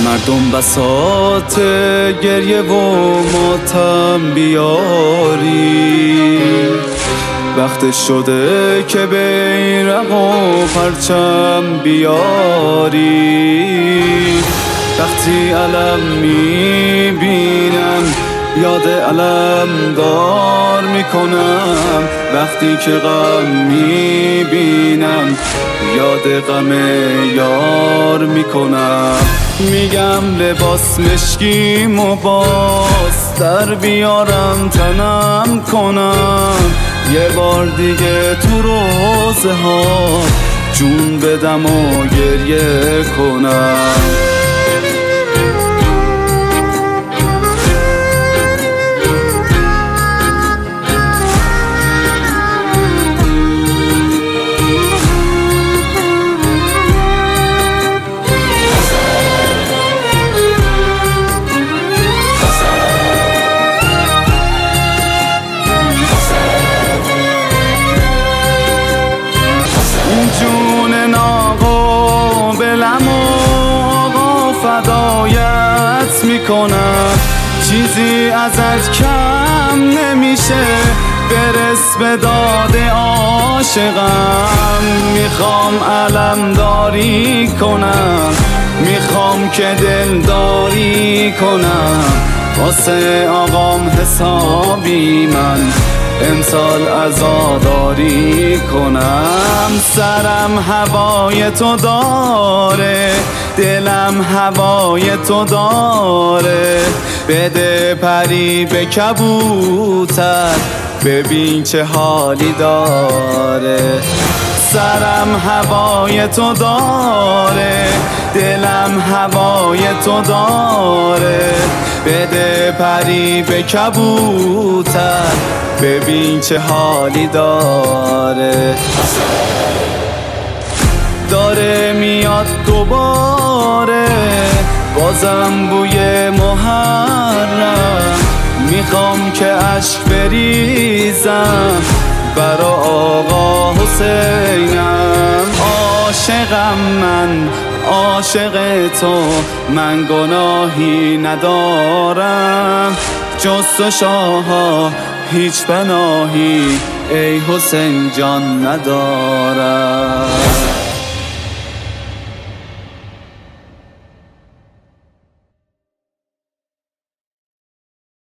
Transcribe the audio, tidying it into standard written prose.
مردم بساط گریه و ماتم بیاری، وقت شده که بیرق و پرچم بیاری. وقتی علم میبینم یاد علم دار میکنم، وقتی که غم میبینم یاد غم یار میکنم. میگم لباس مشکیم و باز در بیارم تنم کنم، یه بار دیگه تو روزه ها جون بدم و گریه کنم. جون ناقابلم و آقا فدایت میکنم، چیزی ازت کم نمیشه برس به داد عاشقم. میخوام علم داری کنم، میخوام که دلداری کنم، واسه آقام حسابی من امسال عزاداری کنم. سرم هوای تو داره، دلم هوای تو داره، بده پری به کبوتر ببین چه حالی داره. سرم هوای تو داره، دلم هوای تو داره، بده پری به کبوتر ببین چه حالی داره. داره میاد دوباره بازم بوی محرم، میخوام که عشق بریزم برا آقا حسینم. عاشقم من عاشق تو، من گناهی ندارم، جز تو شاها هیچ پناهی ای حسین جان ندارم.